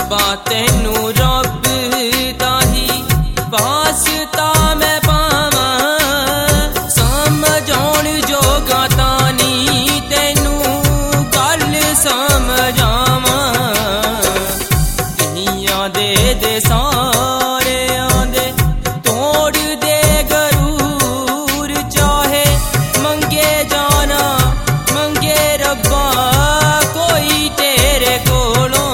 रब्बा तेनू रब दाही वास्ता मैं पावा समझाउण जोगा तानी तेनू गल समझावा दुनिया दे सारे आंदे तोड़ दे गरूर चाहे मंगे जाना मंगे रब्बा कोई तेरे कोलों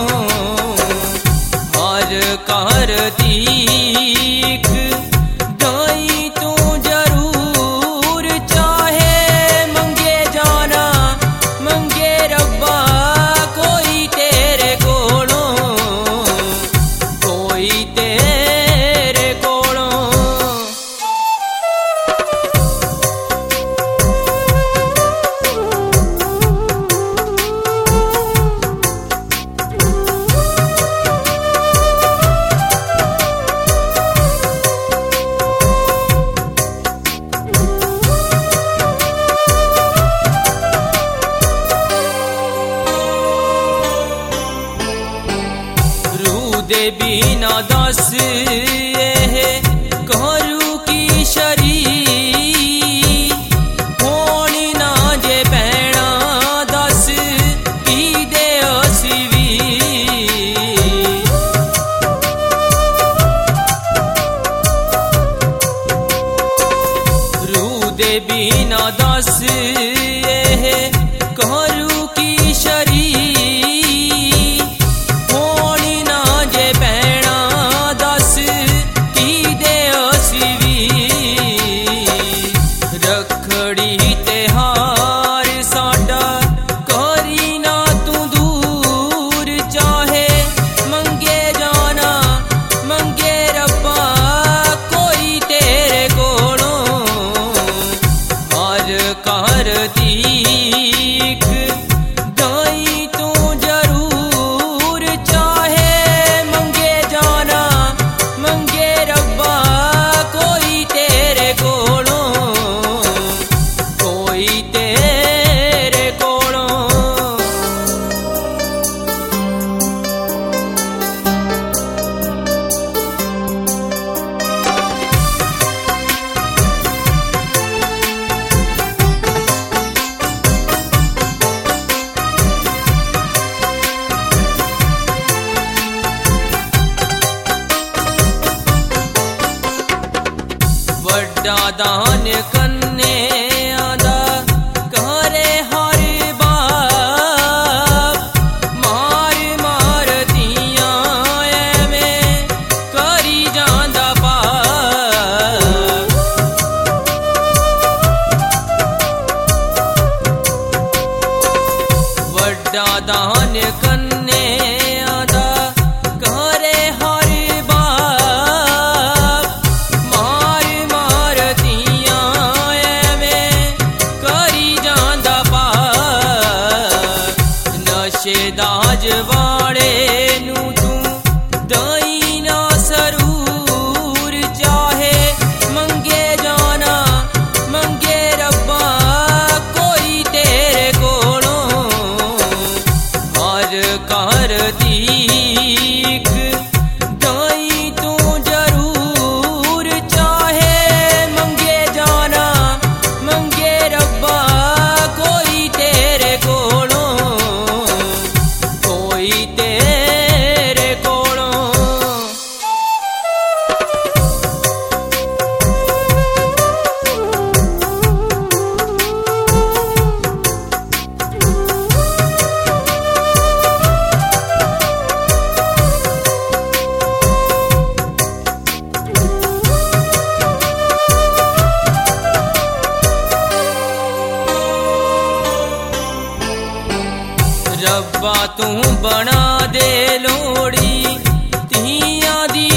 हर कर तीक दाई तू जरूर चाहे मंगे जाना मंगे रब्बा कोई तेरे कोलों कोई तेरे कोलों दे बिना दस करू की शरी होनी ना जे पैना दस की दे असवी रू दे बिना दस करू की शरी रखड़ी त्योहार साडा करी ना तू दूर चाहे मंगे जाना मंगे रब्बा कोई तेरे कोलों हर कर तीक दाई तू जरूर चाहे मंगे जाना मंगे रब्बा कोई तेरे कोलों कोई तेरे कोलों वड्डा दान कन्ने आदा करे हर बाप मार मार दियां एवें करी जांदा पाप वड्डा दान कन्ने आदा करे हर बाप मार मार दियां एवें करी जांदा पाप नशेदाज वाड़े नू तू दाई ना सरूर चाहे मंगे जाना मंगे रब्बा कोई तेरे कोलों हर कर तीक दाई तू जरूर चाहे मंगे जाना मंगे रब्बा कोई तेरे कोलों कोई तेरे कोलों रब्बा तू बना दे लोड़ी तियां दी